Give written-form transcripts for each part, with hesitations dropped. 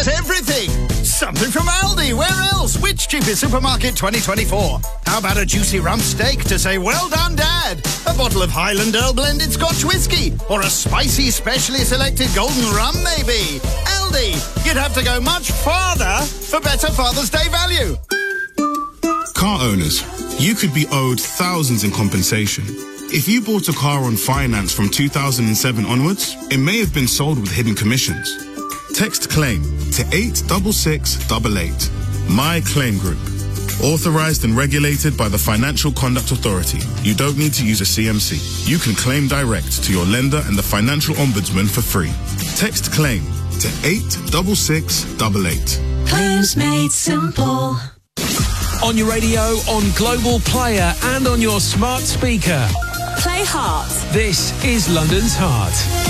get everything. Something from Aldi. Where else? Which cheapest supermarket 2024? How about a juicy rump steak to say, well done, Dad? A bottle of Highland Earl blended Scotch whiskey? Or a spicy, specially selected golden rum, maybe? Aldi. You'd have to go much farther for better Father's Day value. Car owners, you could be owed thousands in compensation. If you bought a car on finance from 2007 onwards, it may have been sold with hidden commissions. Text CLAIM to 86688. My Claim Group. Authorized and regulated by the Financial Conduct Authority. You don't need to use a CMC. You can claim direct to your lender and the Financial Ombudsman for free. Text CLAIM to 86688. Claims made simple. On your radio, on Global Player and on your smart speaker. Play Heart. This is London's Heart.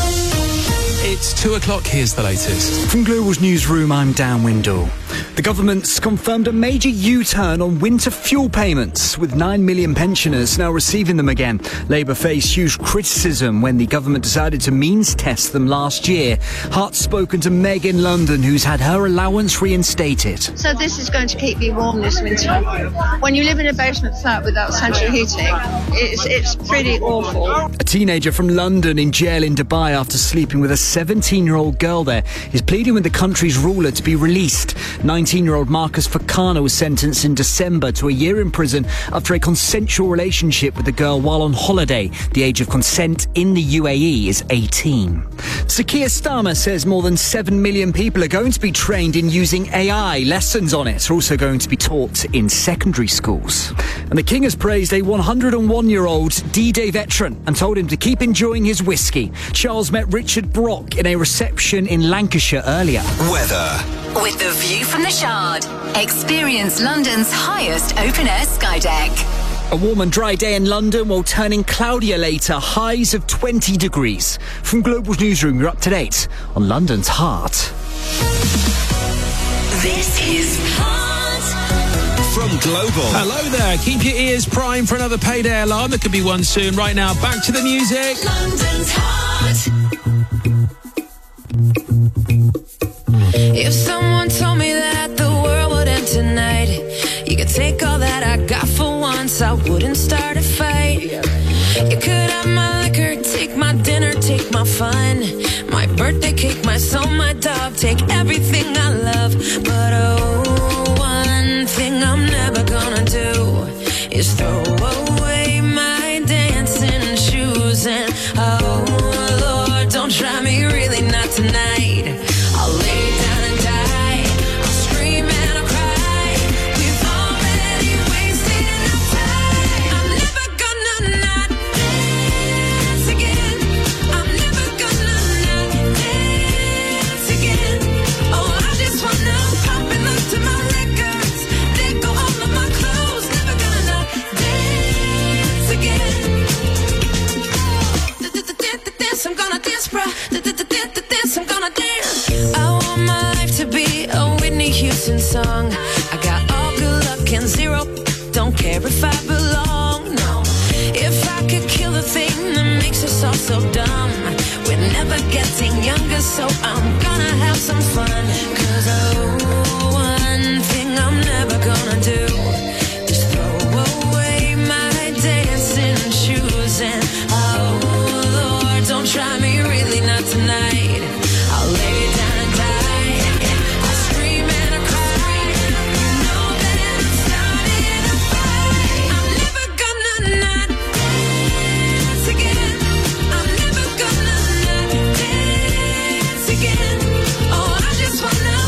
It's 2 o'clock. Here's the latest. From Global's newsroom, I'm Dan Windle. The government's confirmed a major U-turn on winter fuel payments, with 9 million pensioners now receiving them again. Labour faced huge criticism when the government decided to means test them last year. Hart's spoken to Meg in London, who's had her allowance reinstated. So this is going to keep me warm this winter. When you live in a basement flat without central heating, it's pretty awful. A teenager from London in jail in Dubai after sleeping with a 17-year-old girl there is pleading with the country's ruler to be released. 19-year-old Marcus Fakana was sentenced in December to a year in prison after a consensual relationship with the girl while on holiday. The age of consent in the UAE is 18. Sir Keir Starmer says more than 7 million people are going to be trained in using AI. Lessons on it are also going to be taught in secondary schools. And the King has praised a 101-year-old D-Day veteran and told him to keep enjoying his whiskey. Charles met Richard Brock in a reception in Lancashire earlier. Weather. With the view from the Shard, experience London's highest open-air sky deck. A warm and dry day in London will turn in cloudier later, highs of 20 degrees. From Global's newsroom, you're up to date on London's Heart. This is Heart. From Global. Hello there. Keep your ears primed for another payday alarm. There could be one soon. Right now, back to the music. London's Heart. If someone told me that the world would end tonight, you could take all that I got for once, I wouldn't start a fight. You could have my liquor, take my dinner, take my fun, my birthday cake, my soul, my dog, take everything I love. But oh, one thing I'm never gonna do is throw away my dancing shoes. And oh Lord, don't try me, really not tonight. I'll lay down and die, I'll scream and I'll cry. We've already wasted enough time. I'm never gonna not dance again. I'm never gonna not dance again. Oh, I just wanna pop and look to my records, let go all of my clothes. Never gonna not dance again. Dance, I'm gonna dance, bruh. Dance, I'm gonna dance. I want my life to be a Whitney Houston song. I got all good luck and zero, don't care if I belong, no. If I could kill the thing that makes us all so dumb, we're never getting younger, so I'm gonna have some fun. 'Cause oh, one thing I'm never gonna do is throw away my dancing shoes. And oh Lord, don't try me, really not tonight. I'll lay down and die, I'll scream and I'll cry. You know that I'm starting a fight. I'm never gonna not dance again. I'm never gonna not dance again. Oh, I just wanna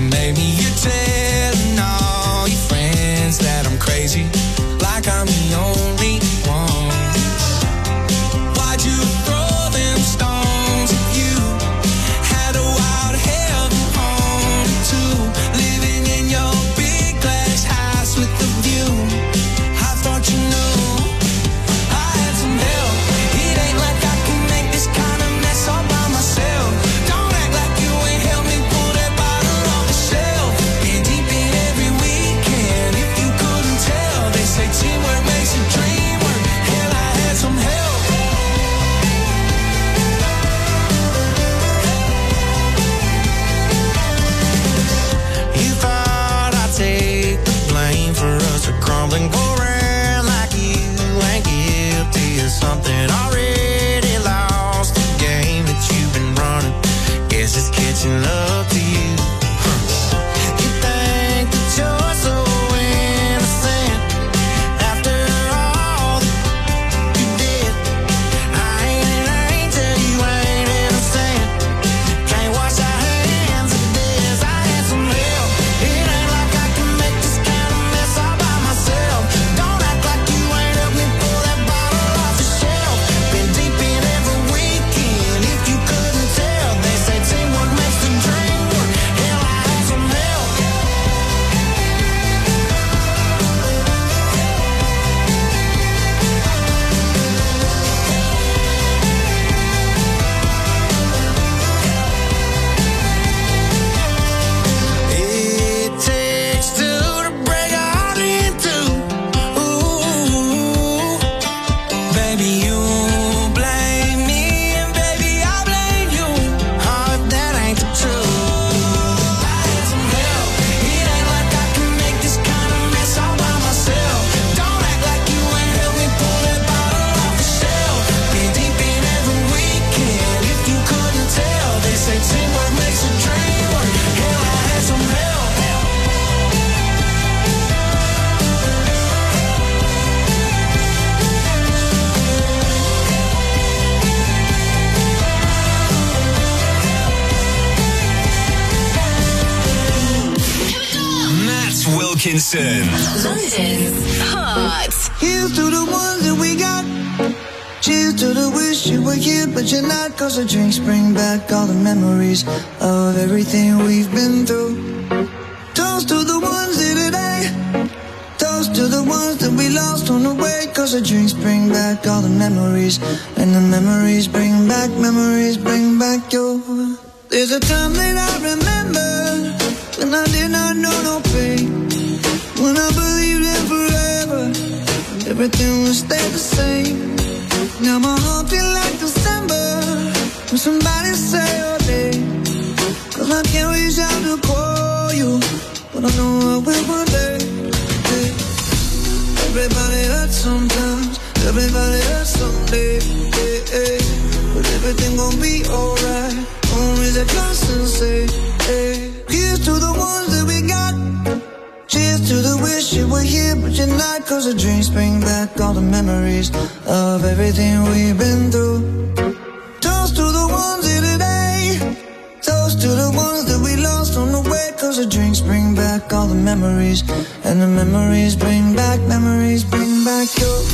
maybe you're telling all your friends that I'm crazy, like I'm the only one. Why'd you throw them stones if you had a wild heaven home too? Living in your big glass house with the view. I thought you knew I had some help. It ain't like I can make this kind of mess all by myself. Don't act like you ain't helped me pull that bottle off the shelf. Been deep in every weekend. If you couldn't tell, they say teamwork makes a dream work. Hell, I had some help. You thought I'd take the blame for us to crumble and go around like you ain't guilty of something already lost. The game that you've been running, guess it's catching up to you. You think that you're so innocent after all that you did. I ain't an angel, you ain't innocent. Can't wash our hands of this. I had some help. It ain't like I can make this kind of mess all by myself. Don't act like you ain't helped me pull that bottle off the shelf. Been deep in every weekend. If you couldn't tell, they say teamwork makes the dream work. Hell, I had some help. It takes two to break a heart in two. Ooh, baby, you blame me, and baby, I blame you. Oh, if that ain't the truth. I had some help. It ain't like I can make this kind of mess all by myself. Don't act like you ain't helped me pull that bottle off the shelf. Been deep in every weekend. If you couldn't tell, they say teamwork makes a dream work. Hell, I had some help. Matt Wilkinson. London's Heart. Here's to the ones that we got. Cheers to the wish you were here, but you're not. Cause the drinks bring back all the memories of everything we've been through. Toast to the ones here today. Toast to the ones that we lost on the way. Cause the drinks bring back all the memories. And the memories bring back your. There's a time that I remember when I did not know no pain. When I believed in forever, everything would stay the same. Now my heart feel like December when somebody say your name. Cause I can't reach out to call you, but I know I will one day. Hey. Everybody hurts sometimes, everybody hurts someday. Hey, hey. But everything gon' be alright. Gonna raise a glass and say, hey. Here's to the ones that we got. Cheers to the wish you were here, but you're not. Cause the drinks bring back all the memories of everything we've been through. Toast to the ones here today. Toast to the ones that we lost on the way. Cause the drinks bring back all the memories. And the memories bring back your. Memories bring back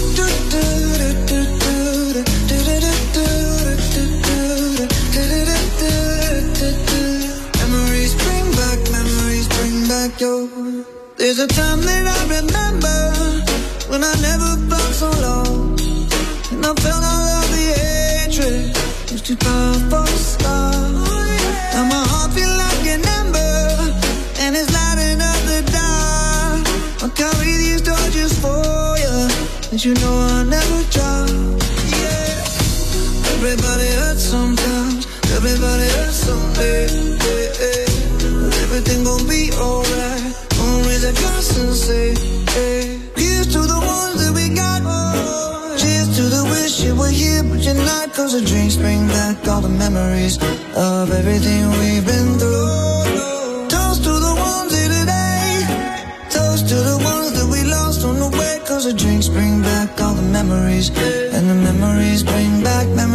your. There's a time that I remember when I never felt so low, and I felt all of the hatred was too powerful to stop. Now my heart feel like an ember, and it's lighting up the dark. I'll carry these torches for you, and you know I'll never drop. Yeah. Everybody hurts sometimes, everybody hurts someday. Yeah, yeah. Everything gon' be alright. Gonna raise a glass and say, hey. Here's to the ones that we got. Cheers to the wish you were here, but you're not. Cause the drinks bring back all the memories of everything we've been through. Toast to the ones here today. Toast to the ones that we lost on the way. Cause the drinks bring back all the memories. And the memories bring back your.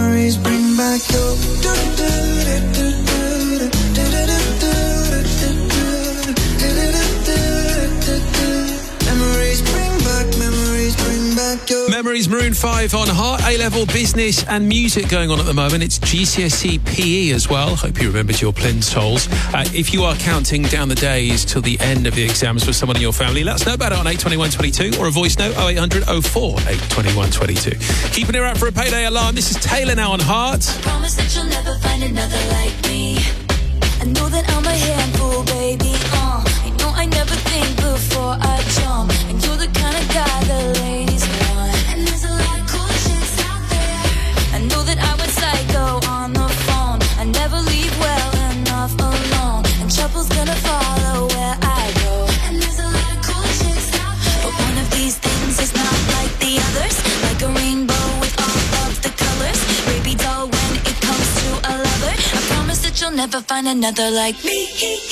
is Maroon 5 on Heart. A-level business and music going on at the moment. It's GCSE PE as well. Hope you remembered your plinsolls. If you are counting down the days till the end of the exams for someone in your family, let us know about it on 82122 or a voice note 0800 04 82122. Keeping it up for a payday alarm. This is Taylor now on Heart. I promise that you'll never find another like me. I know that I'm a handful, baby. You know I never think before I jump, and you're the kind of guy the ladies want. And there's a lot of cool chicks out there. I know that I went psycho on the phone. I never leave well enough alone, and trouble's gonna follow where I go. And there's a lot of cool chicks out there, but one of these things is not like the others. Like a rainbow with all of the colors. Baby doll, when it comes to a lover, I promise that you'll never find another like me.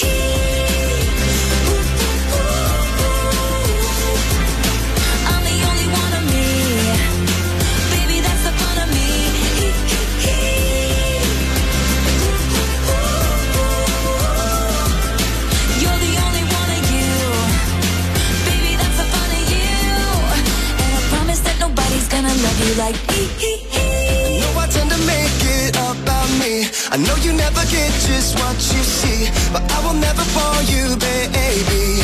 I'm the only one of me. Baby, that's the fun of me. You're the only one of you. Baby, that's the fun of you. And I promise that nobody's gonna love you like me. I know I tend to make it about me. I know you never get just what you see, but I will never fall you, baby.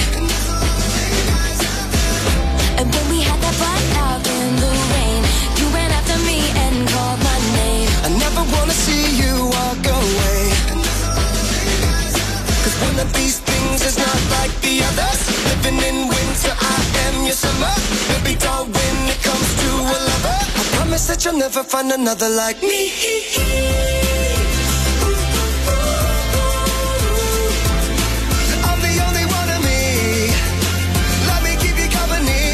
And when we had that fight out in the rain, you ran after me and called my name. I never wanna see you walk away, 'cause one of these things is not like the others. Living in winter, I am your summer. Baby doll, when it comes to a lover, I promise that you'll never find another like me. I'm the only one of me. Let me keep you company.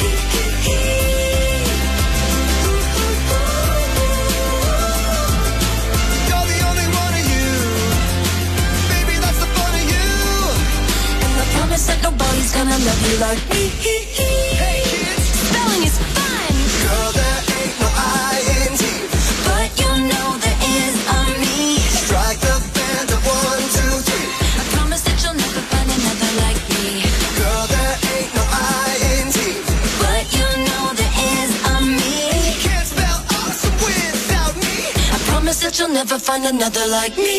You're the only one of you. Baby, that's the fun of you. And I promise that nobody's gonna love you like me. Hey kids, Spelling is fun, girl, there ain't no I-N-G. but you know there is on me. Strike the band of 1, 2, 3. I promise that you'll never find another like me. Girl, there ain't no I-N-G. But you know there is on me. Can't spell awesome without me. I promise that you'll never find another like me.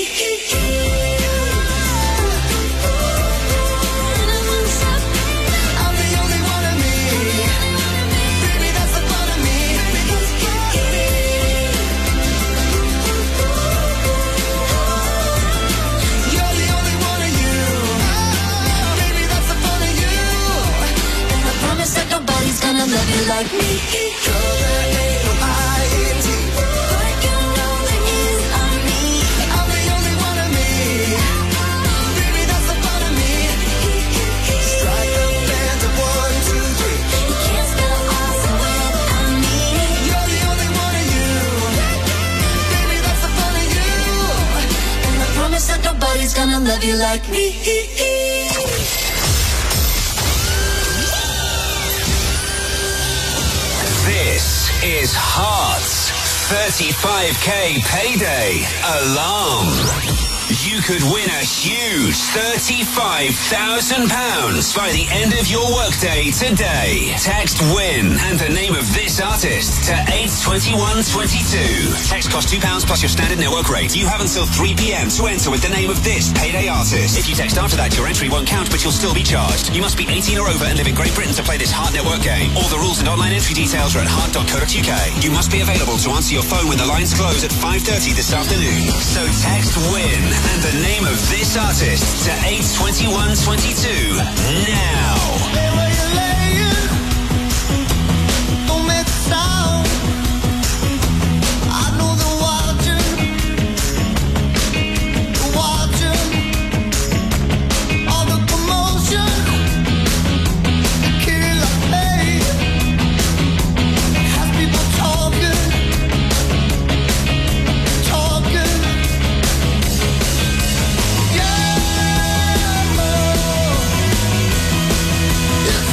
I'm the only one of me. Baby, that's the fun of me. You're the only one of you. Baby, that's the fun of you. And I promise that nobody's gonna love you like me. Girl, there ain't no I-N-G. But you know there is on me. I'm the only one of me. Baby, that's the fun of me. Strike the band of 1, 2, 3. You can't spell awesome without me. You're the only one of you. Baby, that's the fun of you. And I promise that nobody's gonna love you like me. This is Heart's 35k payday alarm. You could win a huge £35,000 by the end of your workday today. Text WIN and the name of this artist to 82122. Text costs £2 plus your standard network rate. You have until 3 p.m. to enter with the name of this payday artist. If you text after that, your entry won't count, but you'll still be charged. You must be 18 or over and live in Great Britain to play this Heart Network game. All the rules and online entry details are at heart.co.uk. You must be available to answer your phone when the lines close at 5:30 this afternoon. So text WIN and the name of this artist to 82122 now. Yeah.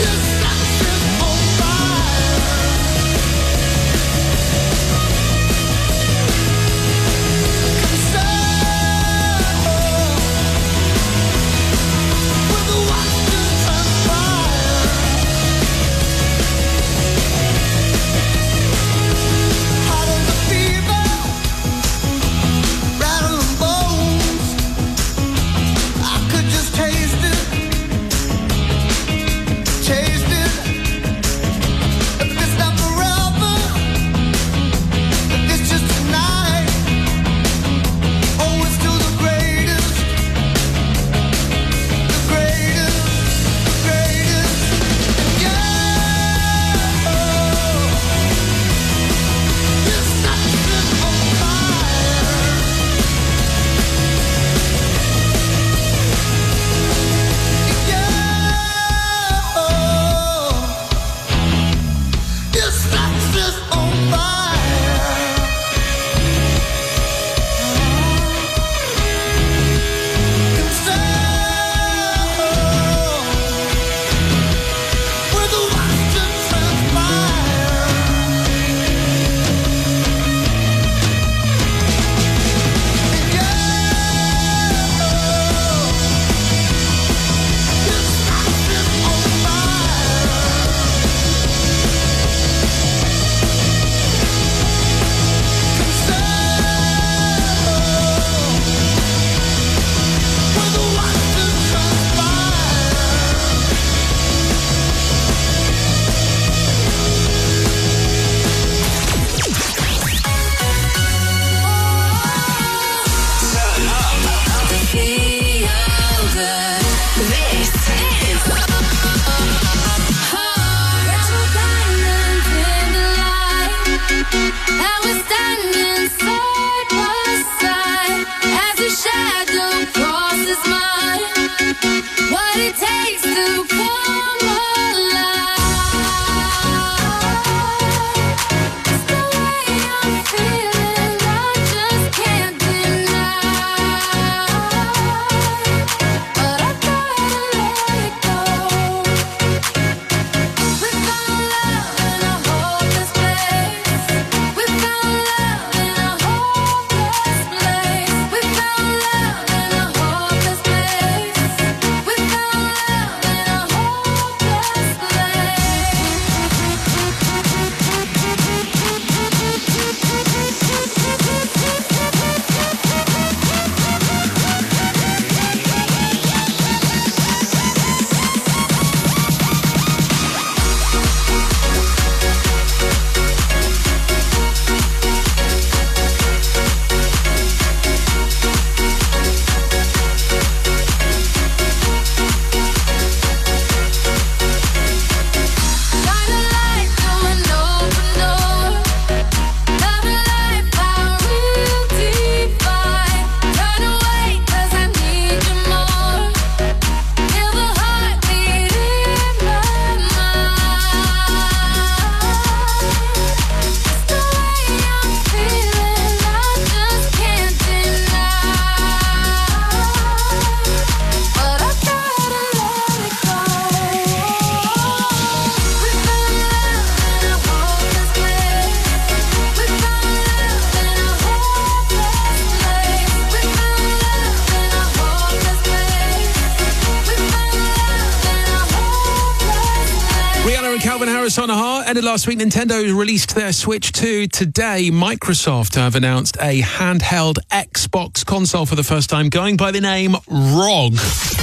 Calvin Harris on a heart. Ended last week, Nintendo released their Switch 2. Today, Microsoft have announced a handheld Xbox console for the first time, going by the name ROG.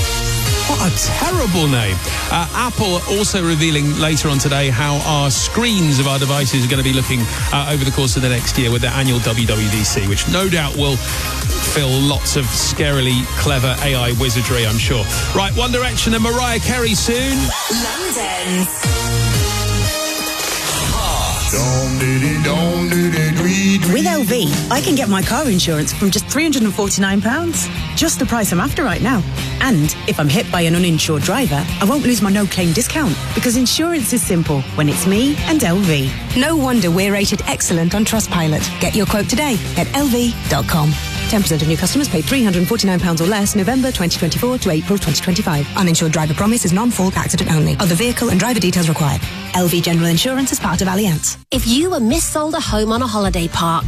What a terrible name. Apple also revealing later on today how our screens of our devices are going to be looking over the course of the next year with their annual WWDC, which no doubt will fill lots of scarily clever AI wizardry, I'm sure. Right, One Direction and Mariah Carey soon. London's With LV, I can get my car insurance from just £349. Just the price I'm after right now. And if I'm hit by an uninsured driver, I won't lose my no-claim discount, because insurance is simple when it's me and LV. No wonder we're rated excellent on Trustpilot. Get your quote today at lv.com. 10% of new customers pay £349 or less November 2024 to April 2025. Uninsured driver promise is non-fault accident only. Other vehicle and driver details required. LV General Insurance is part of Allianz. If you were missold a home on a holiday park,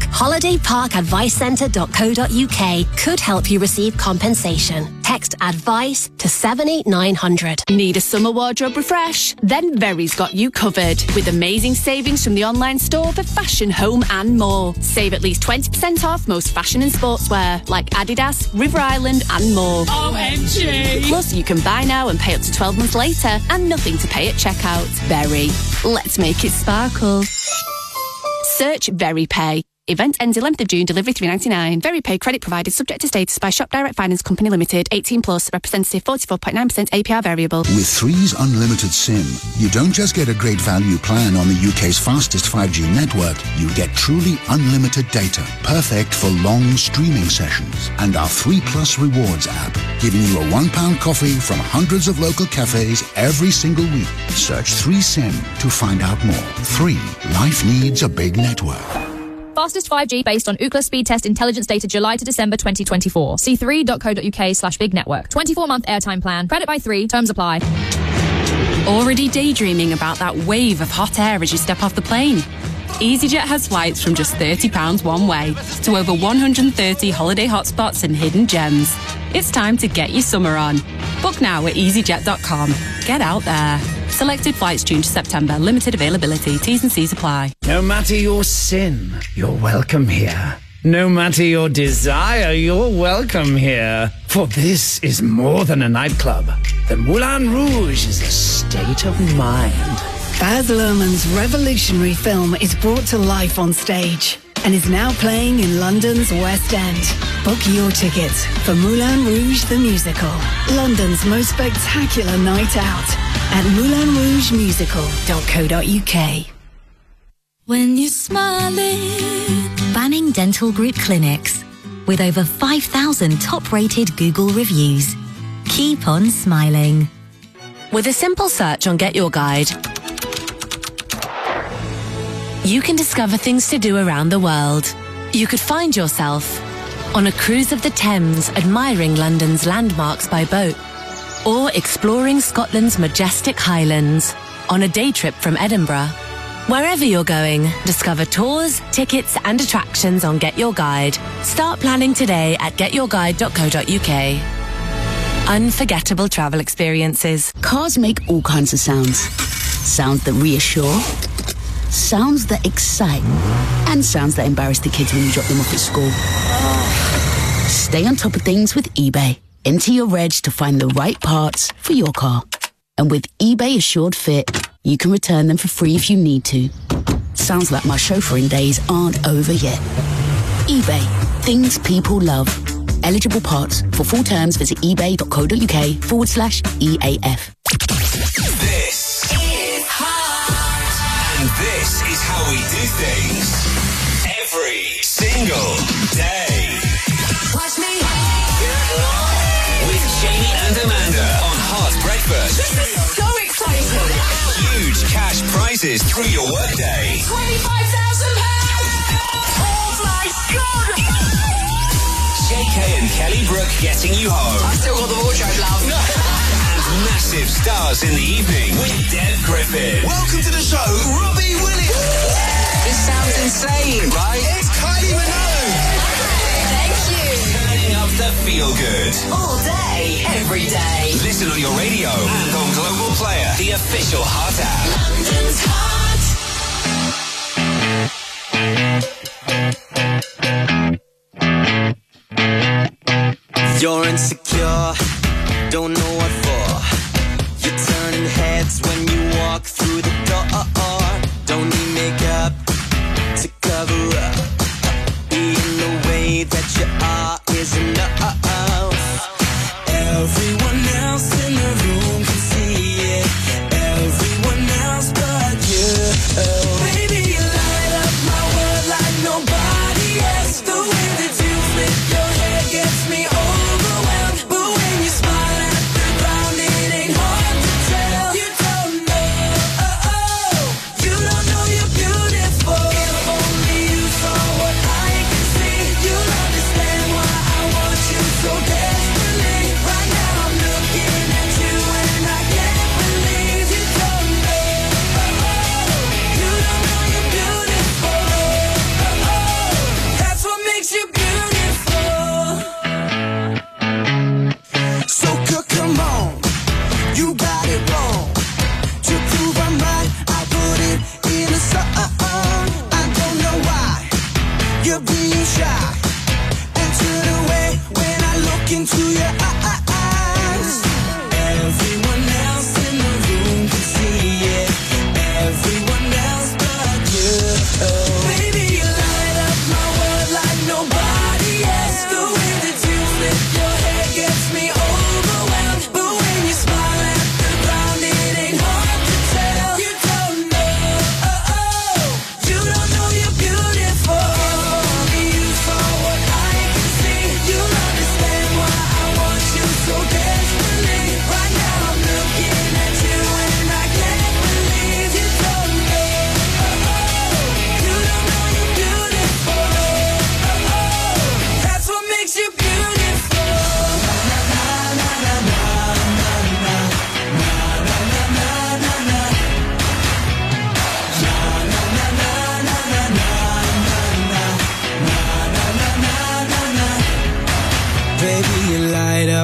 holidayparkadvicecentre.co.uk could help you receive compensation. Text ADVICE to 78900. Need a summer wardrobe refresh? Then Very's got you covered with amazing savings from the online store for fashion, home and more. Save at least 20% off most fashion and sportswear like Adidas, River Island and more. OMG! Plus you can buy now and pay up to 12 months later and nothing to pay at checkout. Very. Let's make it sparkle. Search VeryPay. Event ends 11th of June, delivery £3.99. VeryPay credit provided subject to status by Shop Direct Finance Company Limited, 18 plus, representative 44.9% APR variable. With Three's Unlimited SIM, you don't just get a great value plan on the UK's fastest 5G network, you get truly unlimited data, perfect for long streaming sessions. And our 3 Plus Rewards app, giving you a £1 coffee from hundreds of local cafes every single week. Search 3SIM to find out more. 3. Life needs a big network. Fastest 5G based on Ookla speed test intelligence data July to December 2024. See 3.co.uk/big network. 24-month airtime plan. Credit by 3. Terms apply. Already daydreaming about that wave of hot air as you step off the plane? EasyJet has flights from just £30 one way to over 130 holiday hotspots and hidden gems. It's time to get your summer on. Book now at easyjet.com. Get out there. Selected flights June to September. Limited availability. T's and C's apply. No matter your sin, you're welcome here. No matter your desire, you're welcome here. For this is more than a nightclub. The Moulin Rouge is a state of mind. Baz Luhrmann's revolutionary film is brought to life on stage and is now playing in London's West End. Book your tickets for Moulin Rouge the Musical, London's most spectacular night out at moulinrougemusical.co.uk. When you're smiling. Banning Dental Group Clinics. With over 5,000 top-rated Google reviews. Keep on smiling. With a simple search on Get Your Guide, you can discover things to do around the world. You could find yourself on a cruise of the Thames admiring London's landmarks by boat, or exploring Scotland's majestic Highlands on a day trip from Edinburgh. Wherever you're going, discover tours, tickets and attractions on Get Your Guide. Start planning today at getyourguide.co.uk. Unforgettable travel experiences. Cars make all kinds of sounds. Sounds that reassure, sounds that excite, and sounds that embarrass the kids when you drop them off at school. Stay on top of things with eBay. Enter your reg to find the right parts for your car. And with eBay Assured Fit, you can return them for free if you need to. Sounds like my chauffeuring days aren't over yet. eBay. Things people love. Eligible parts. For full terms, visit ebay.co.uk/EAF. This is hot. And this is how we do things. Every single day. Watch me. With Jamie and Amanda on Hot Breakfast. This is so exciting. Huge cash prizes through your workday. £25,000. Oh my God. JK and Kelly Brook getting you home. I still got the wardrobe, love. And massive stars in the evening with Deb Griffin. Welcome to the show, Robbie Williams. This sounds insane, right? It's Kylie Minogue. Thank you. Turning up the feel good. All day, every day. Listen on your radio and on Global Player, the official Hot app. London's hot. You're insecure, don't know what for. You're turning heads when you walk through the door. Don't need makeup to cover up. Being the way that you are is enough. Everyone else in the room can see it. Everyone else but you. Baby, you light up my world like nobody else. The way that you flip your hair gets me overwhelmed. But when you smile at the ground, it ain't hard to tell. You don't know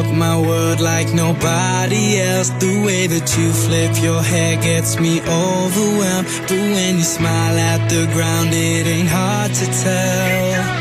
up my world like nobody else. The way that you flip your hair gets me overwhelmed. But when you smile at the ground, it ain't hard to tell.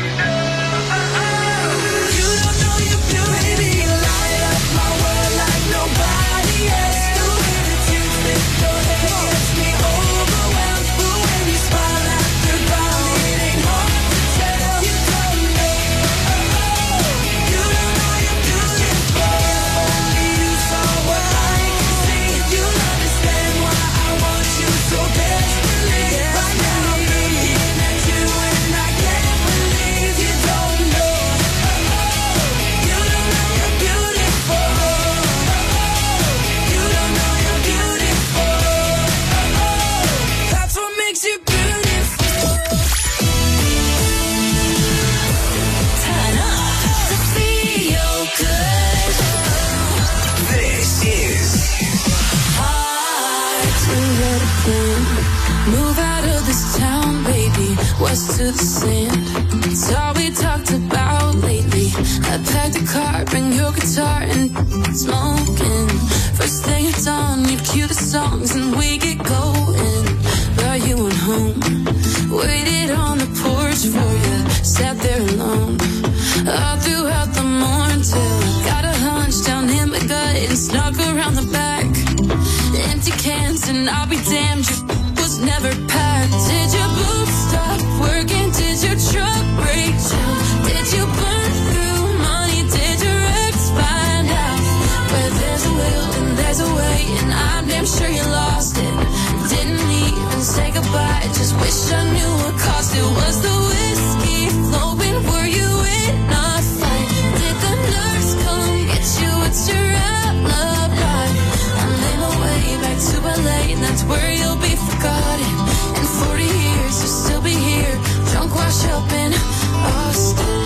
West to the sand, it's all we talked about lately. I packed a car, bring your guitar and smoking. First thing at dawn, you'd cue the songs and we get going. Brought you went home, waited on the porch for you, sat there alone all throughout the morning till I got a hunch down in my gut and snuck around the back. Empty cans and I'll be damned, your was never packed. Did your boots stop working? Did your truck break down? Did you burn through money? Did your ex find out? Where there's a will and there's a way, and I'm damn sure you lost it. Didn't even say goodbye, just wish I knew what cost it. Was the whiskey flowing? Were you in a fight? Did the nurse come get you? What's your alibi? I made my way back to LA, and that's where you'll be forgotten. In 40 years you'll still be here, drunk, washed up in Austin.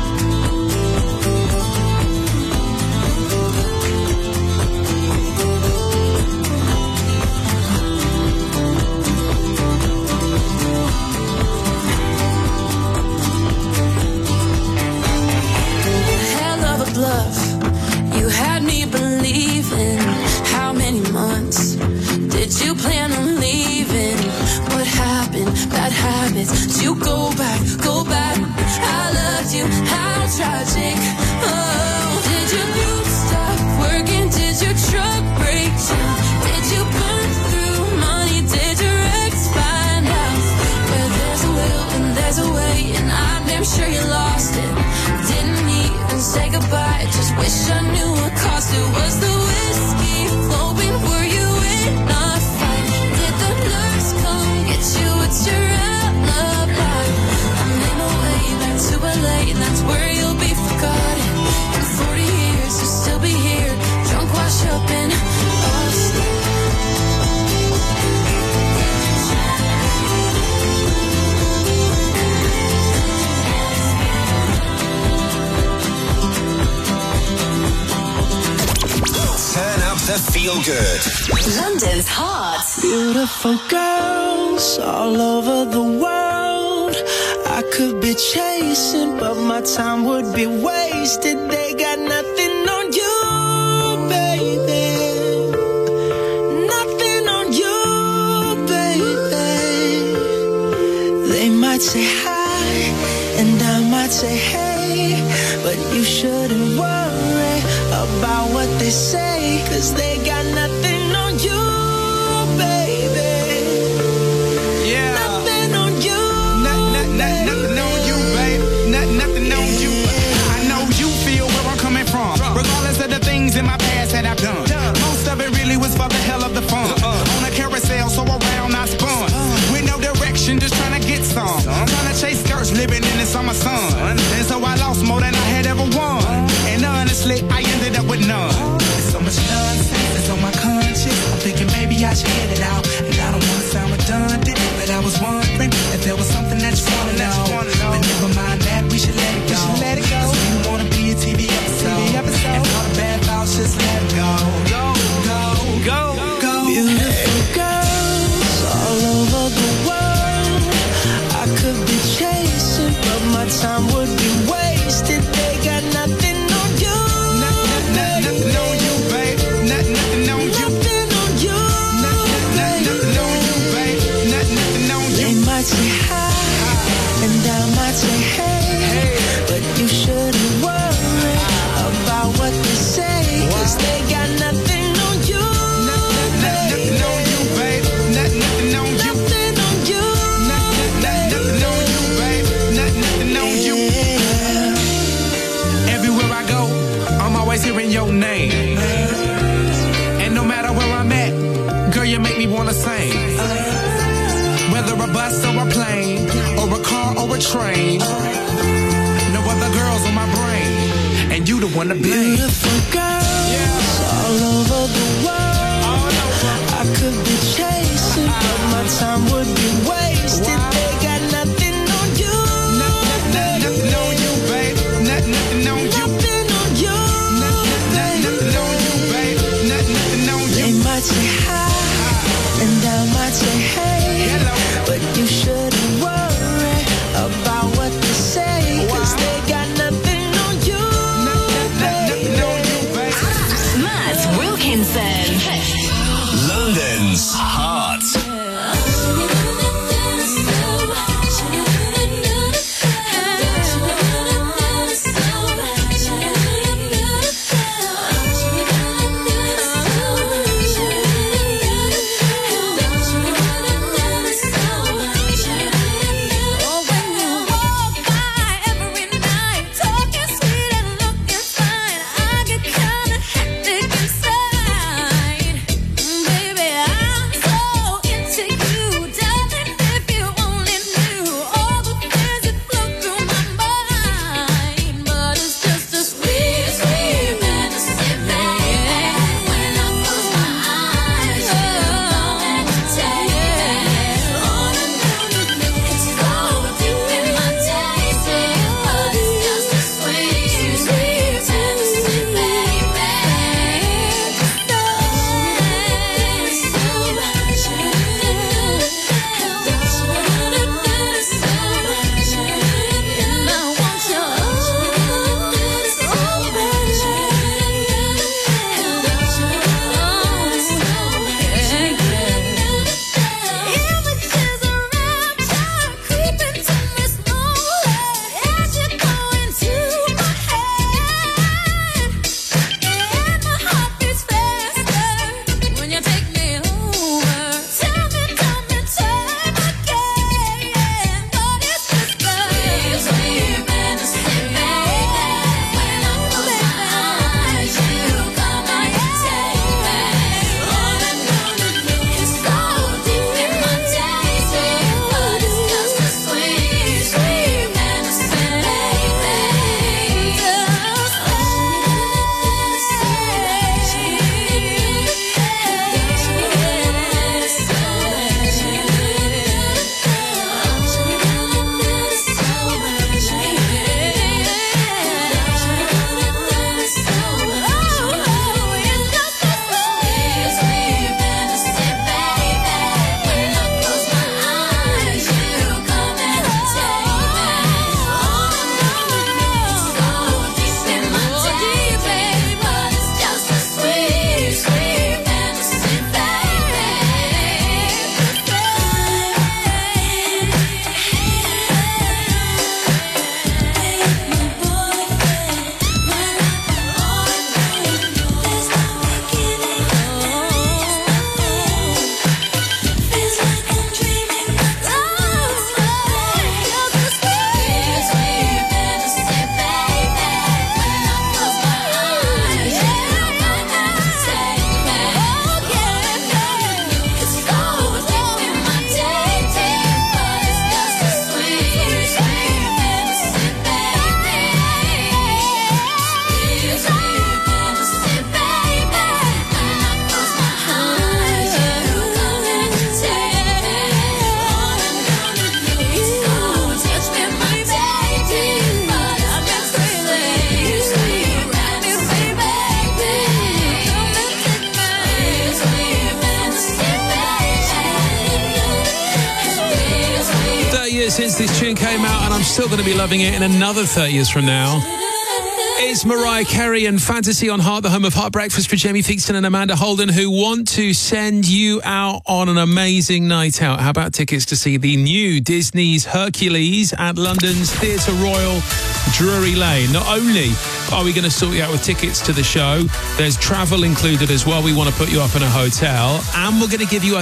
Hell of a bluff, you had me believing. How many months did you plan on leaving? What happened? Bad habits. Did you go back? Go back. I loved you. How tragic. Oh, did your boots stop working? Did your truck break down? Did you burn through money? Did your ex find out? Where there's a will and there's a way, and I'm damn sure you lost it. Didn't even say goodbye, just wish I knew what cost it. Was the whiskey flowing? Were you in a fight? Did the nurse come get you? What's your alibi? I made my way back to LA, and that's where you'll be forgotten. In 40 years you'll still be here, drunk, washed up in Austin. Turn up the feel good. London's heart. Beautiful girls all over the world. I could be chasing, but my time would be wasted. They got nothing on you, baby. Nothing on you, baby. They might say hi, and I might say hey, but you shouldn't worry about what they say, 'cause they got nothing on you, baby. Yeah. Nothing on you. Nothing on you, baby. Nothing on you. I know you feel where I'm coming from, regardless of the things in my past that I've done. Most of it really was for the hell of the fun. On a carousel, so around I spun. With no direction, just trying to get some. Trying to chase skirts, living in the summer sun. And so I lost more than I had ever won. And honestly, I ended up with none. There's so much nonsense, it's on my conscience. Whether a bus or a plane, or a car or a train, no other girls on my brain, and you the one to blame. Beautiful girls all over the world. I could be chasing, but my time would be wasted. They got nothing on you. Nothing on you, babe. Nothing on you. Nothing on you. Nothing on you, babe. Nothing on you. They might say hi, and I might say hey. Hello. But you shouldn't worry about what they say, 'cause they got nothing on you. Nothing on you, babe. Matt Wilkinson. London's Heart. Since this tune came out, and I'm still going to be loving it in another 30 years from now. It's Mariah Carey and Fantasy on Heart, the home of Heart Breakfast for Jamie Theakston and Amanda Holden, who want to send you out on an amazing night out. How about tickets to see the new Disney's Hercules at London's Theatre Royal, Drury Lane? Not only are we going to sort you out with tickets to the show, there's travel included as well. We want to put you up in a hotel, and we're going to give you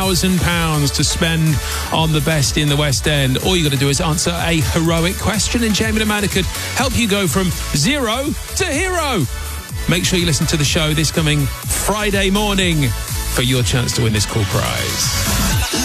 £1,000 to spend on the best in the West End. All you got to do is answer a heroic question, and Jamie and Amanda could help you go from zero to hero. Make sure you listen to the show this coming Friday morning for your chance to win this cool prize.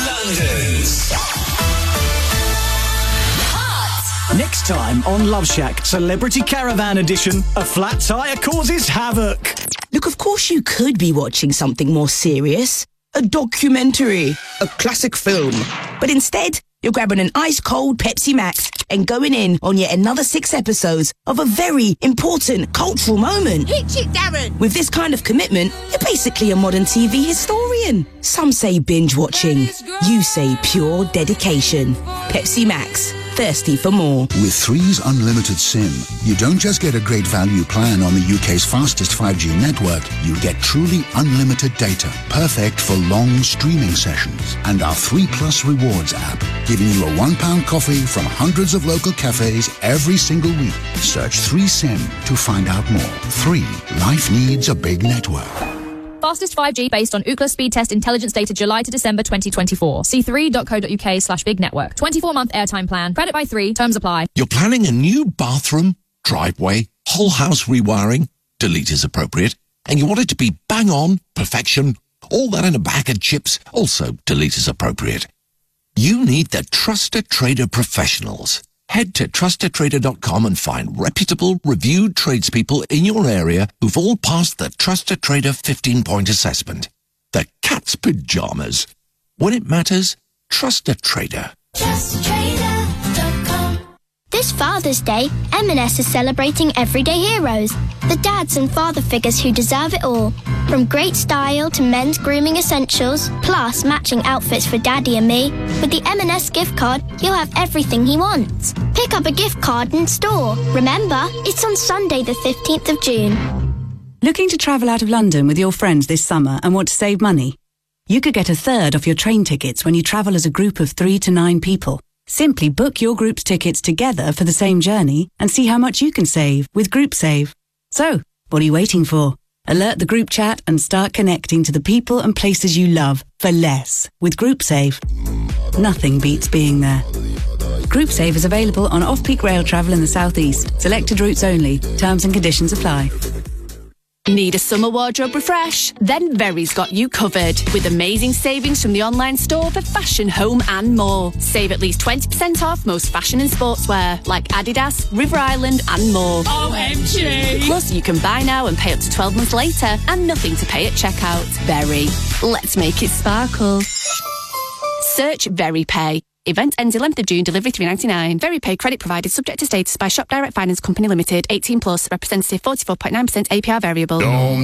time on Love Shack Celebrity Caravan Edition, a flat tyre causes havoc. Look, of course you could be watching something more serious. A documentary, a classic film. But instead, you're grabbing an ice-cold Pepsi Max and going in on yet another 6 episodes of a very important cultural moment. Hit it, Darren! With this kind of commitment, you're basically a modern TV historian. Some say binge-watching. You say pure dedication. Pepsi Max. Thirsty for more. With 3's Unlimited SIM, you don't just get a great value plan on the UK's fastest 5G network, you get truly unlimited data, perfect for long streaming sessions. And our 3 Plus Rewards app, giving you a £1 coffee from hundreds of local cafes every single week. Search 3SIM to find out more. 3. Life needs a big network. Fastest 5G based on Ookla speed test intelligence data July to December 2024. See 3.co.uk/big network. 24-month airtime plan. Credit by 3. Terms apply. You're planning a new bathroom, driveway, whole house rewiring, delete is appropriate, and you want it to be bang on, perfection, all that in a bag of chips, also delete is appropriate. You need the Trusted Trader professionals. Head to trustedtrader.com and find reputable, reviewed tradespeople in your area who've all passed the Trusted Trader 15-point assessment. The cat's pajamas. When it matters, trust a trader. TrustedTrader.com. This Father's Day, M&S is celebrating everyday heroes, the dads and father figures who deserve it all. From great style to men's grooming essentials, plus matching outfits for Daddy and me, with the M&S gift card, he'll have everything he wants. Pick up a gift card in store. Remember, it's on Sunday the 15th of June. Looking to travel out of London with your friends this summer and want to save money? You could get a third off your train tickets when you travel as a group of 3 to 9 people. Simply book your group's tickets together for the same journey and see how much you can save with GroupSave. So, what are you waiting for? Alert the group chat and start connecting to the people and places you love for less with GroupSave. Nothing beats being there. GroupSave is available on off-peak rail travel in the southeast. Selected routes only. Terms and conditions apply. Need a summer wardrobe refresh? Then Very's got you covered with amazing savings from the online store for fashion, home and more. Save at least 20% off most fashion and sportswear like Adidas, River Island and more. OMG! Plus you can buy now and pay up to 12 months later and nothing to pay at checkout. Very. Let's make it sparkle. Search Very Pay. Event ends 11th of June, delivery £3.99. Very Pay credit provided subject to status by Shop Direct Finance Company Limited. 18 plus, representative 44.9% APR variable.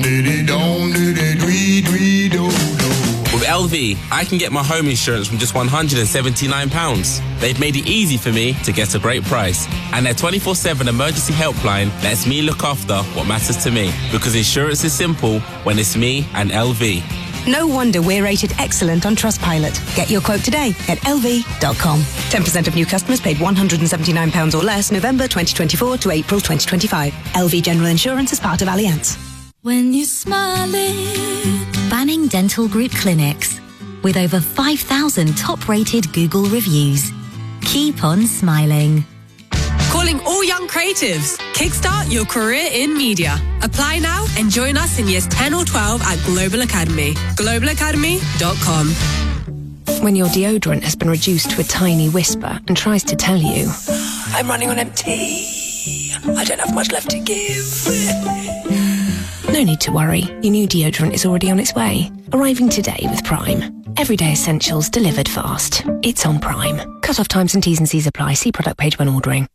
With LV, I can get my home insurance from just £179. They've made it easy for me to get a great price. And their 24/7 emergency helpline lets me look after what matters to me. Because insurance is simple when it's me and LV. No wonder we're rated excellent on Trustpilot. Get your quote today at lv.com. 10% of new customers paid £179 or less November 2024 to April 2025. LV General Insurance is part of Allianz. When you're smiling. Banning Dental Group Clinics. With over 5,000 top-rated Google reviews. Keep on smiling. Calling all young creatives. Kickstart your career in media. Apply now and join us in years 10 or 12 at Global Academy. globalacademy.com. When your deodorant has been reduced to a tiny whisper and tries to tell you, I'm running on empty. I don't have much left to give. no need to worry. Your new deodorant is already on its way. Arriving today with Prime. Everyday essentials delivered fast. It's on Prime. Cut-off times and T's and C's apply. See product page when ordering.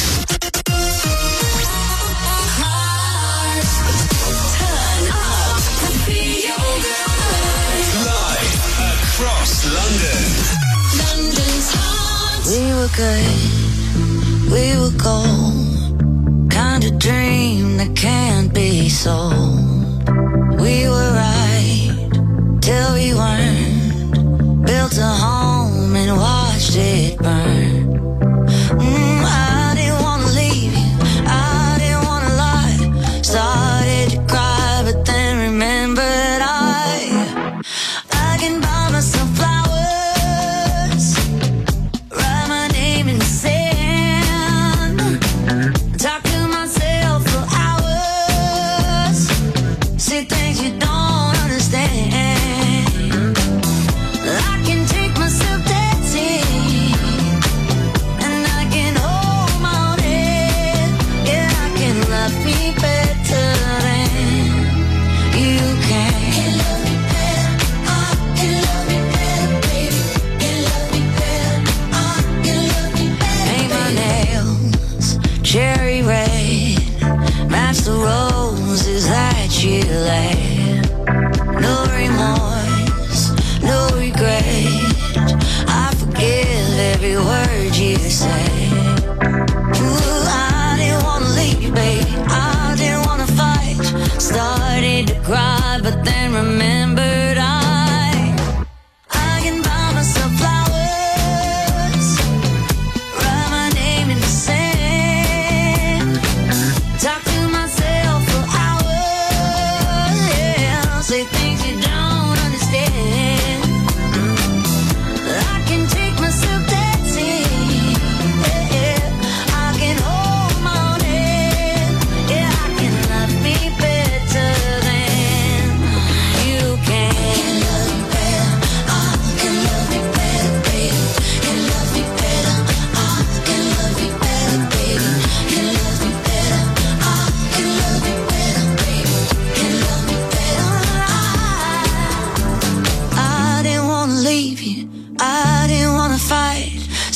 We were good, we were gold, kind of dream that can't be sold. We were right, till we weren't, built a home and watched it burn. I didn't want to leave you, I didn't want to lie, started to cry but then remembered I can buy myself flowers.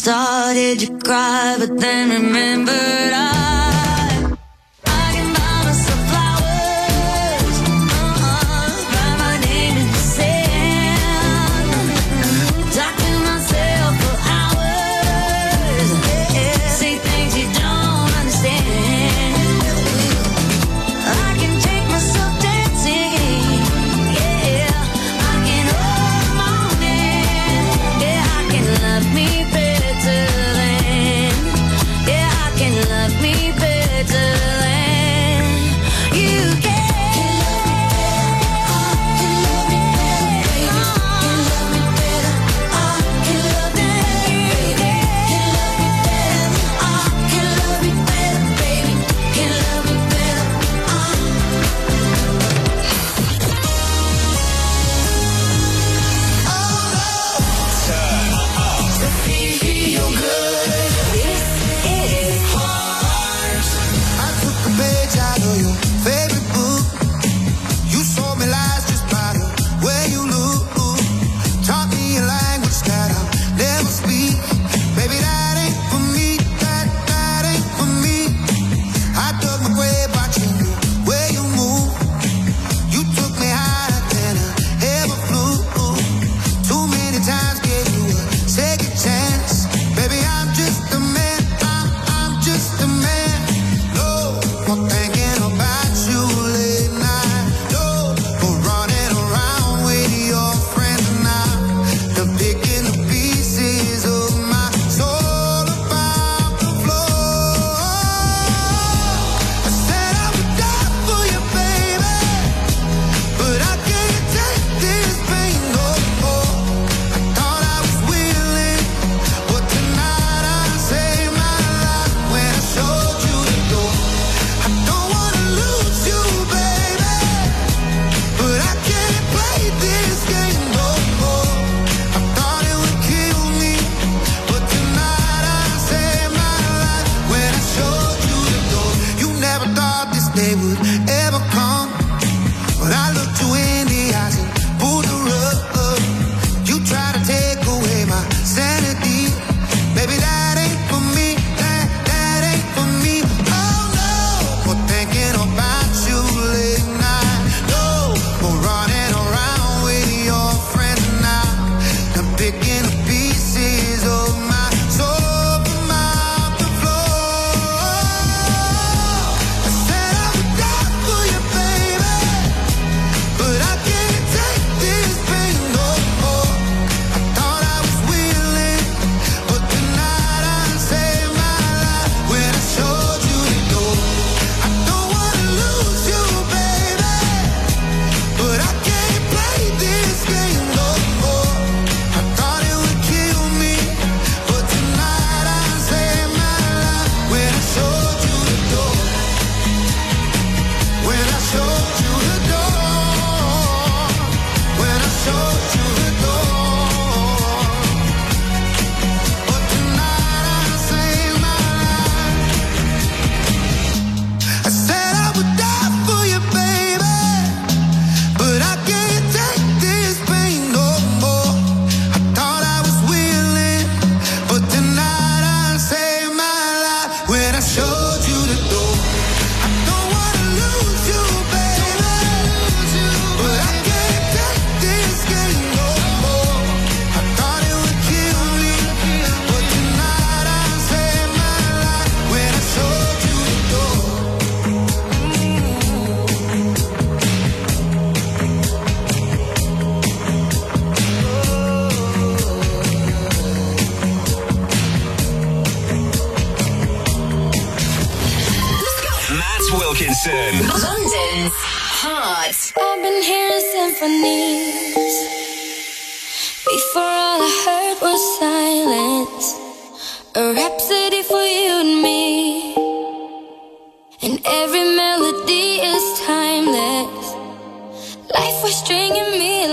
Started to cry, but then remembered I can buy myself flowers, write my name in the sand, talk to myself for hours, say things you don't understand. I can take myself dancing, yeah, I can hold my own hand, yeah, I can love me better than, yeah, I can love me better than you can. Wilkinson. London's Heart. I've been hearing symphonies. Before all I heard was silence. A rhapsody for you and me. And every melody is timeless. Life was stringing me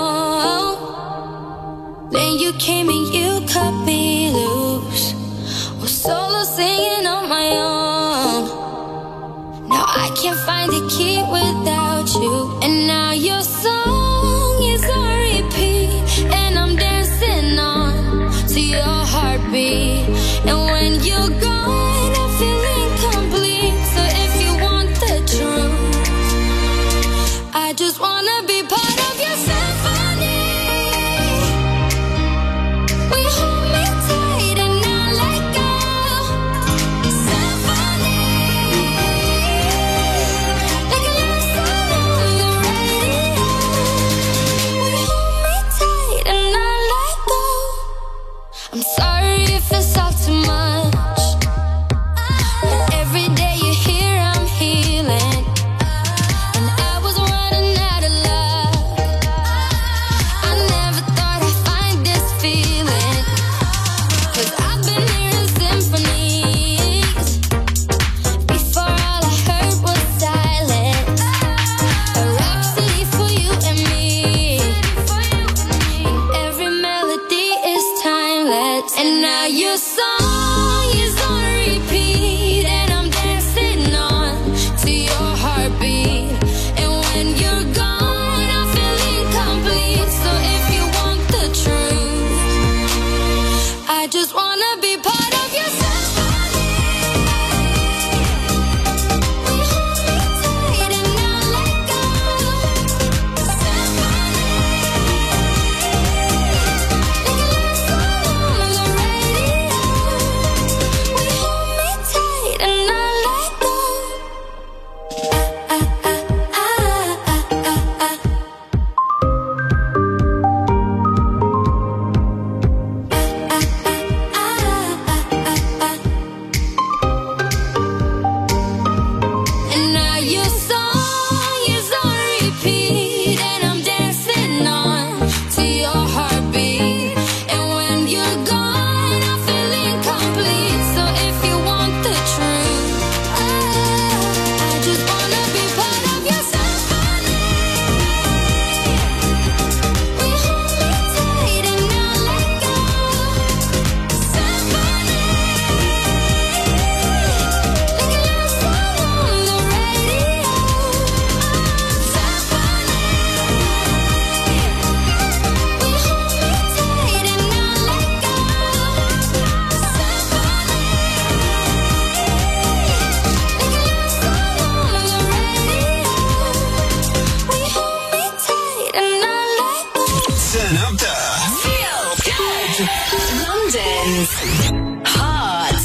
along. Then you came and you cut me loose. Was solo singing on my own. Now I can't find a key without you. And now your song is on repeat. And I'm dancing on to your heartbeat. I'm sorry if it's all too much. But every day you're here, I'm healing. And I was running out of luck. I never thought I'd find this feeling. 'Cause I've been hearing symphonies. Before all I heard was silence. A rhapsody for you and me. And every melody is timeless. And now your song is on repeat. And I'm dancing on to your heartbeat. And when you're gone, I feel incomplete. So if you want the truth, I just wanna be part of your symphony. We hold me tight and not let go. Symphony. Like a last song on the radio. We hold me tight and not let go. And now your song is on repeat. And I'm dancing on to your heartbeat. And when you're gone, I feel incomplete. So if you want the truth, I just wanna be part of your symphony. We hold me tight and not let go. Symphony. Like a last song on the radio. Symphony. We hold me tight and not let go. Symphony. Like a last song on the radio. We hold me tight and not let go. Turn up the Feel good. London's Heart.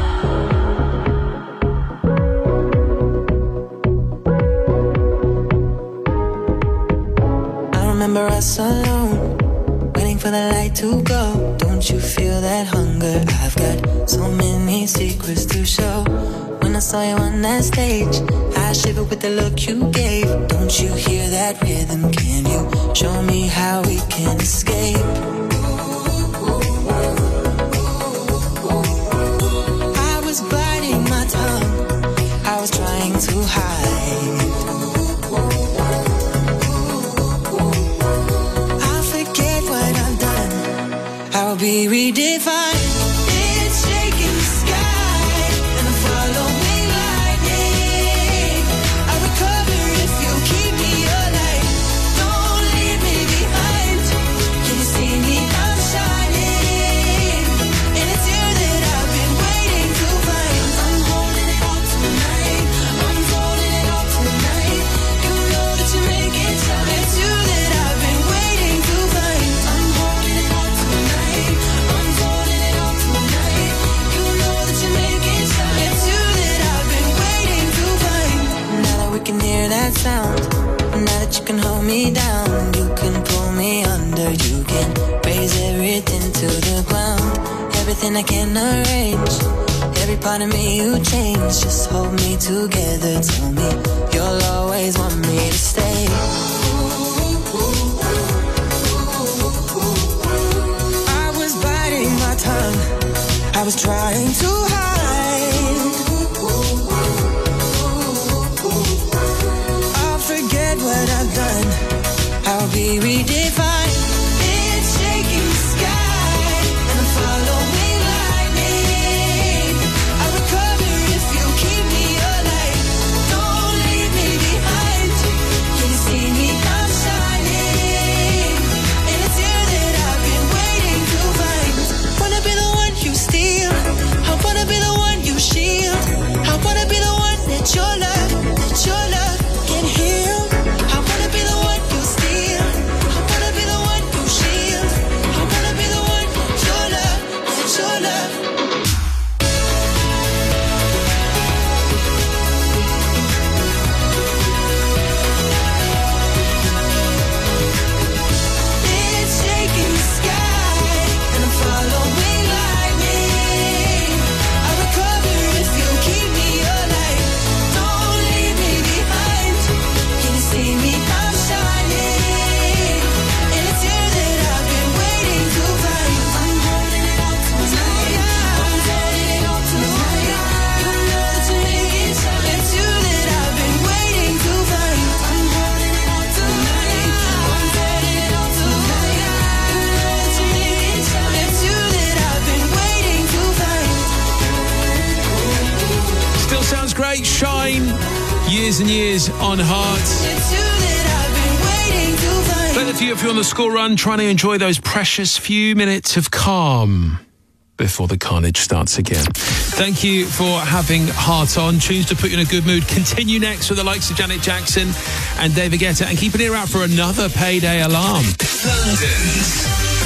I remember us alone, waiting for the light to go. Don't you feel that hunger? I've got so many secrets to show. When I saw you on that stage, I shivered with the look you gave. Don't you hear that rhythm? Can you show me how we can escape? I was biting my tongue, I was trying to hide. I'll forget what I've done, I'll be redefined. It's shaking the sky, and I'm following lightning. I'll recover if you keep me alive. Don't leave me behind. Can you see me? I'm shining, and it's you that I've been waiting to find. I'm holding it all tonight. I'm holding it all tonight. You know that you make it shine. It's you that I've been waiting to find. I'm holding it all tonight. I'm holding it all tonight. You know that you make it shine. It's you that I've been waiting to find. Now that we can hear that sound, now that you can hold me down, you can pull me under, you can raise everything to the ground. Everything I can arrange, every part of me you change. Just hold me together, tell me you'll always want me to stay. I was biting my tongue, I was trying to hide. I'll forget what I've done, I'll be redefined. It's shaking the sky, and I'm following lightning. I'll recover if you keep me alive. Don't leave me behind. Can you see me? I'm shining, and it's you that I've been waiting to find. Wanna be the one you steal, I wanna be the years and years on Heart. Played a few if you're on the school run, trying to enjoy those precious few minutes of calm before the carnage starts again. Thank you for having Heart on. Tunes to put you in a good mood. Continue next with the likes of Janet Jackson and David Guetta, and keep an ear out for another payday alarm. London's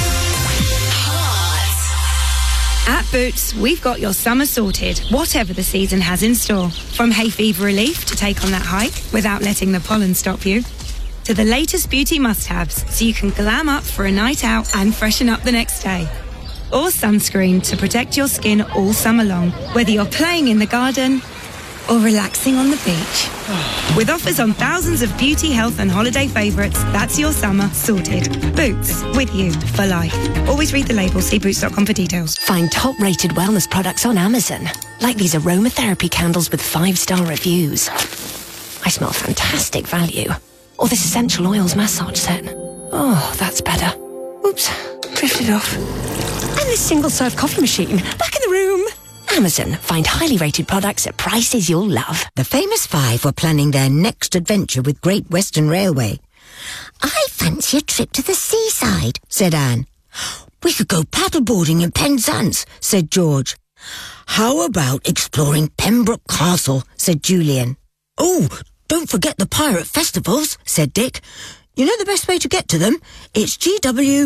At Boots, we've got your summer sorted, whatever the season has in store. From hay fever relief to take on that hike without letting the pollen stop you, to the latest beauty must-haves so you can glam up for a night out and freshen up the next day. Or sunscreen to protect your skin all summer long, whether you're playing in the garden or relaxing on the beach. With offers on thousands of beauty, health and holiday favourites, that's your summer sorted. Boots, with you for life. Always read the label, see boots.com for details. Find top-rated wellness products on Amazon, like these aromatherapy candles with 5-star reviews. I smell fantastic value. Or this essential oils massage set. Oh, that's better. Oops, drifted off. And this single-serve coffee machine, back in the room. Amazon. Find highly rated products at prices you'll love. The famous five were planning their next adventure with Great Western Railway. I fancy a trip to the seaside, said Anne. We could go paddleboarding in Penzance, said George. How about exploring Pembroke Castle, said Julian. Oh, don't forget the pirate festivals, said Dick. You know the best way to get to them? It's GWR.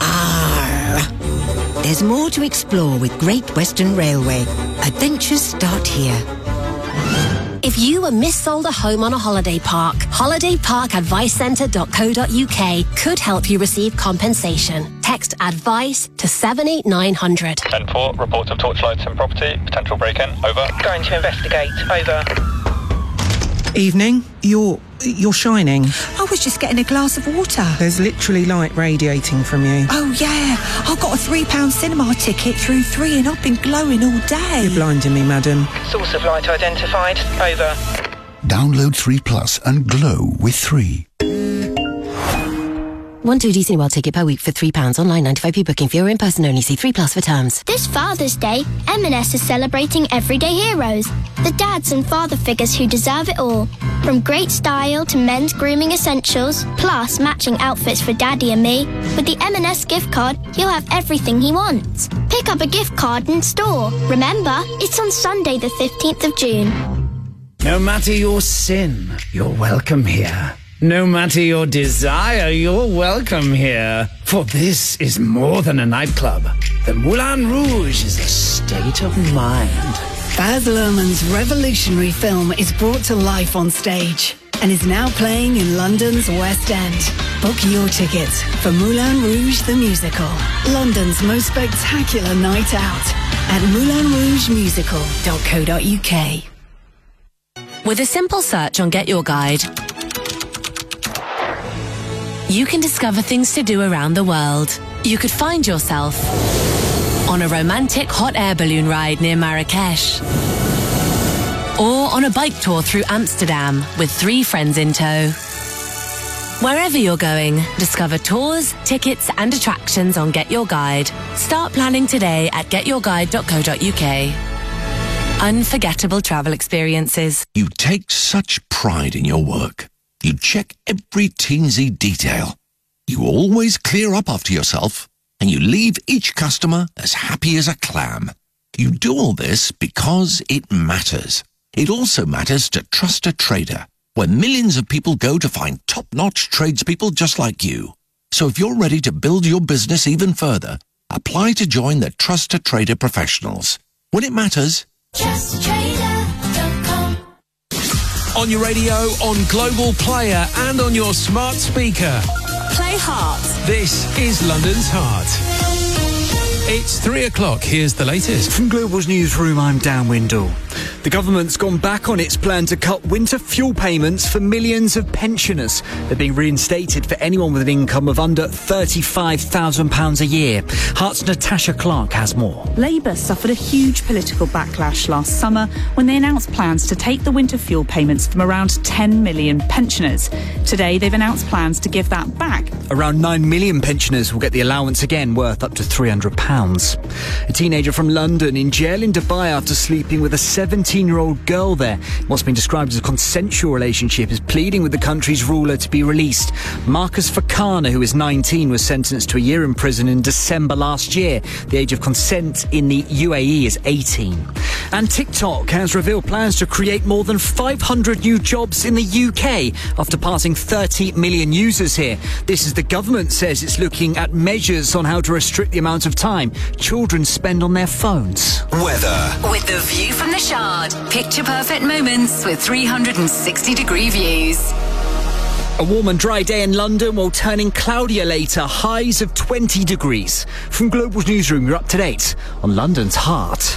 There's more to explore with Great Western Railway. Adventures start here. If you were missold a home on a holiday park, holidayparkadvicecentre.co.uk could help you receive compensation. Text ADVICE to 78900. 10-4, report of torchlights and property, potential break-in, over. Going to investigate, over. Evening, you're shining. I was just getting a glass of water. There's literally light radiating from you. Oh, yeah. I got a £3 cinema ticket through 3 and I've been glowing all day. You're blinding me, madam. Source of light identified, over. Download 3 Plus and glow with 3. 1 2D Cineworld ticket per week for £3. Online 95p booking for your in-person only. See 3 Plus for terms. This Father's Day, M&S is celebrating everyday heroes. The dads and father figures who deserve it all. From great style to men's grooming essentials, plus matching outfits for Daddy and me. With the M&S gift card, he'll have everything he wants. Pick up a gift card in store. Remember, it's on Sunday the 15th of June. No matter your sin, you're welcome here. No matter your desire, you're welcome here. For this is more than a nightclub. The Moulin Rouge is a state of mind. Baz Luhrmann's revolutionary film is brought to life on stage and is now playing in London's West End. Book your tickets for Moulin Rouge the Musical, London's most spectacular night out at moulinrougemusical.co.uk. With a simple search on Get Your Guide, you can discover things to do around the world. You could find yourself on a romantic hot air balloon ride near Marrakesh, or on a bike tour through Amsterdam with 3 friends in tow. Wherever you're going, discover tours, tickets and attractions on Get Your Guide. Start planning today at getyourguide.co.uk. Unforgettable travel experiences. You take such pride in your work. You check every teensy detail. You always clear up after yourself, and you leave each customer as happy as a clam. You do all this because it matters. It also matters to Trust a Trader, where millions of people go to find top-notch tradespeople just like you. So if you're ready to build your business even further, apply to join the Trust a Trader professionals. When it matters, TrustATrader.com. On your radio, on Global Player and on your smart speaker. Play Heart. This is London's Heart. It's 3 o'clock. Here's the latest. From Global's newsroom, I'm Dan Windle. The government's gone back on its plan to cut winter fuel payments for millions of pensioners. They're being reinstated for anyone with an income of under £35,000 a year. Heart's Natasha Clark has more. Labour suffered a huge political backlash last summer when they announced plans to take the winter fuel payments from around 10 million pensioners. Today, they've announced plans to give that back. Around 9 million pensioners will get the allowance again, worth up to £300. A teenager from London in jail in Dubai after sleeping with a 17-year-old girl there. What's been described as a consensual relationship is pleading with the country's ruler to be released. Marcus Fakana, who is 19, was sentenced to a year in prison in December last year. The age of consent in the UAE is 18. And TikTok has revealed plans to create more than 500 new jobs in the UK after passing 30 million users here. This is the government says it's looking at measures on how to restrict the amount of time children spend on their phones. Weather. With the view from the Shard. Picture perfect moments with 360-degree views. A warm and dry day in London while turning cloudier later, highs of 20 degrees. From Global's newsroom, you're up to date on London's heart.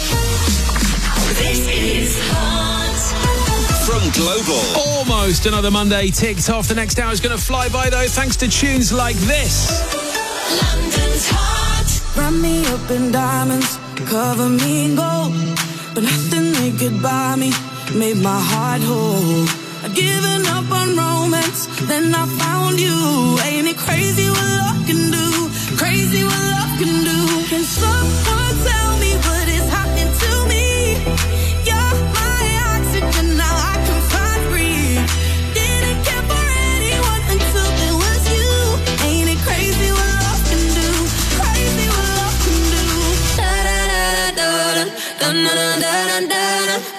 This is Hot. From Global. Almost another Monday ticked off. The next hour is going to fly by, though, thanks to tunes like this. London's hot. Wrap me up in diamonds, cover me in gold, but nothing they could buy me made my heart whole. I'd given up on romance, then I found you. Ain't it crazy what love can do? Crazy what love can do. Can someone tell me what is happening to me? You're my oxygen, now I can find breathe. Didn't care for anyone until it was you. Ain't it crazy what love can do? Crazy what love can do. Da da da da da da da da da.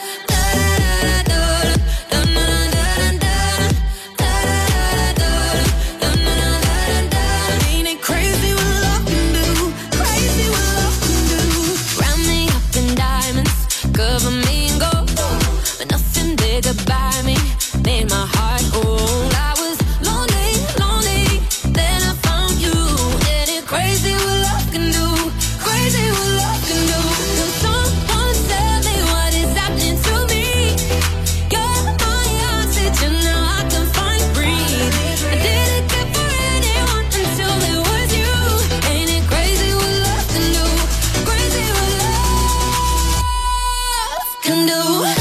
Goodbye me, made my heart whole. I was lonely, lonely, then I found you. And it's crazy what love can do, crazy what love can do. Can someone tell me what is happening to me? You're my oxygen, now I can finally breathe. I didn't care for anyone until it was you. Ain't it crazy what love can do, crazy what love can do.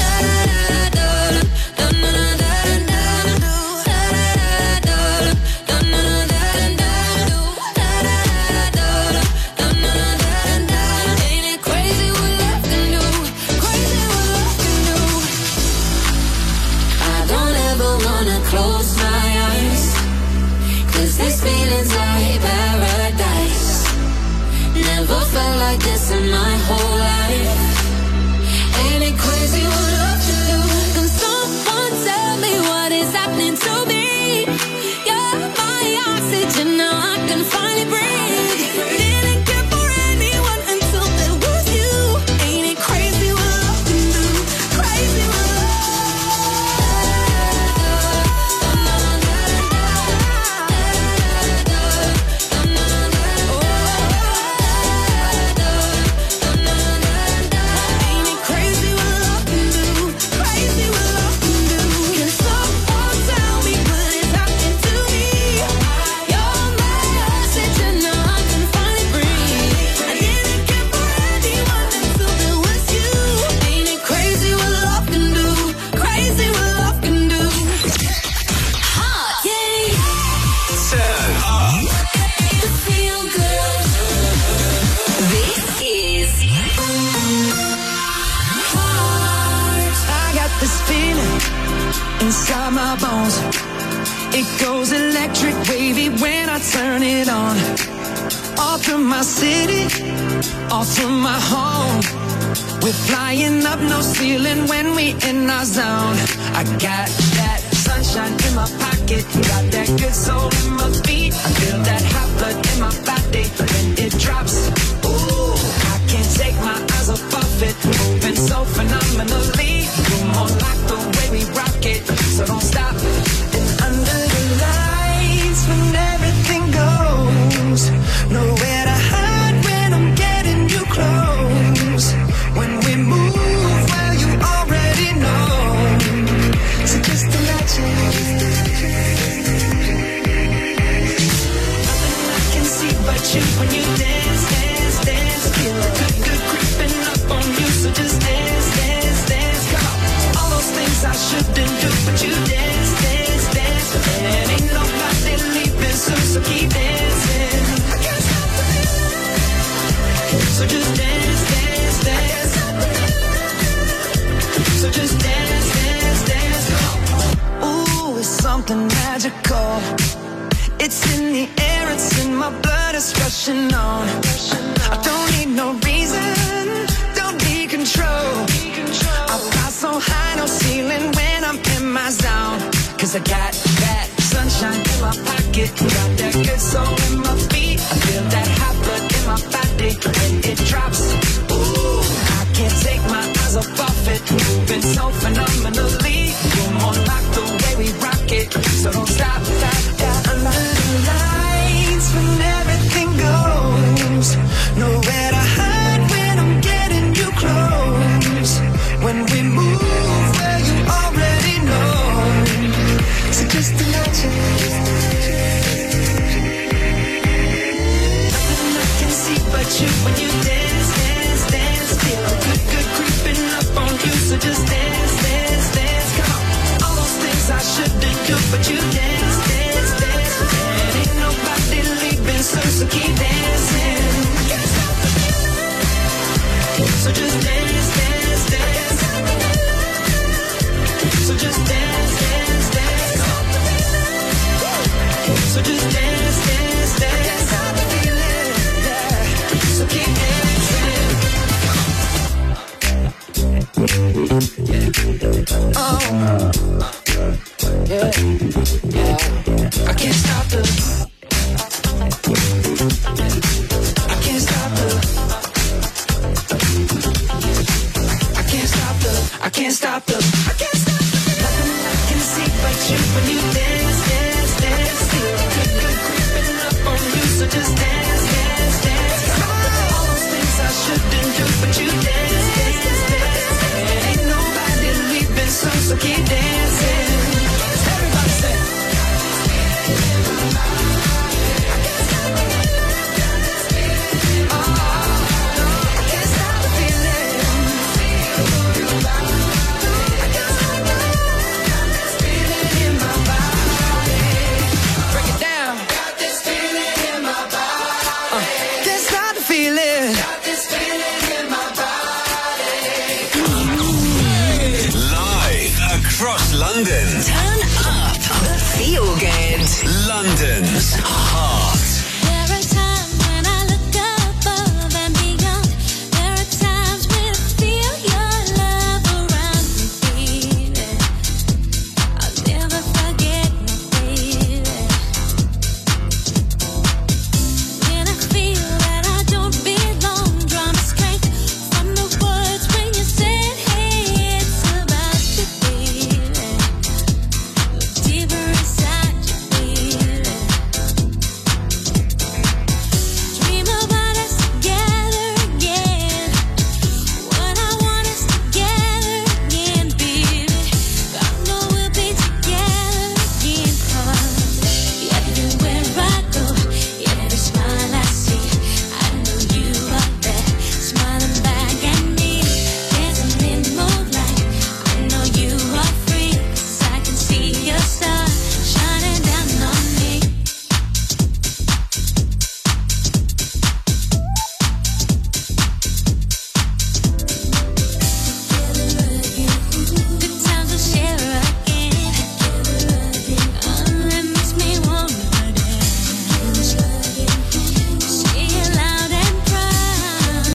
Like this in my whole life. Ain't it crazy what love can do? Can someone tell me what is happening to me? You're my oxygen, now I can finally breathe. Didn't care for anyone until there was you. Ain't it crazy what love can do? Crazy what inside my bones. It goes electric wavy when I turn it on. Off from my city, off from my home. We're flying up, no ceiling when we in our zone. I got that sunshine in my pocket, got that good soul in my feet. I feel that hot blood in my body when it drops. Ooh, I can't take my eyes off it, moving so phenomenally. You're more like the way we rock it, so don't stop. And under the lights when everything goes, nowhere to hide when I'm getting you close. When we move, well you already know. So just imagine nothing I can see but you when you dance, dance. So just dance, dance, dance. So just dance, dance, dance. Ooh, it's something magical. It's in the air, it's in my blood, it's rushing on. I don't need no reason, don't need control. I fly so high, no ceiling when I'm in my zone. Cause I got that sunshine in my pocket, got that good soul in my feet. I feel that hot blood in my body when it drops. Ooh, I can't take my eyes off of it, moving so phenomenally. You're more like the way we rock it, so don't stop, stop, stop. Under the lights when everything goes, nowhere to hide when I'm getting you close. When we move where you already know, so just imagine. Nothing I can see but you when you dance, dance, dance. Feel good, good creeping up on you, so just dance, dance, dance. Come on, all those things I shouldn't do, but you dance, dance, dance. And ain't nobody leaving, so keep dancing. Can't stop the feeling. So just dance, dance, dance. So just dance, dance, dance. So just dance, dance, dance. Stop the feeling, yeah. So keep dancing. Oh, yeah, yeah. I can't stop the. I can't stop the. I can't stop the. I can't stop the. I can't stop the. Nothing I can see but you when you dance, dance, dance. Feel good, good creeping up on you, so just dance, dance, dance. All those things I shouldn't do, but you dance, dance, dance. Ain't nobody leaving, so keep dancing. Everybody say. London. Turn up the feel good. London's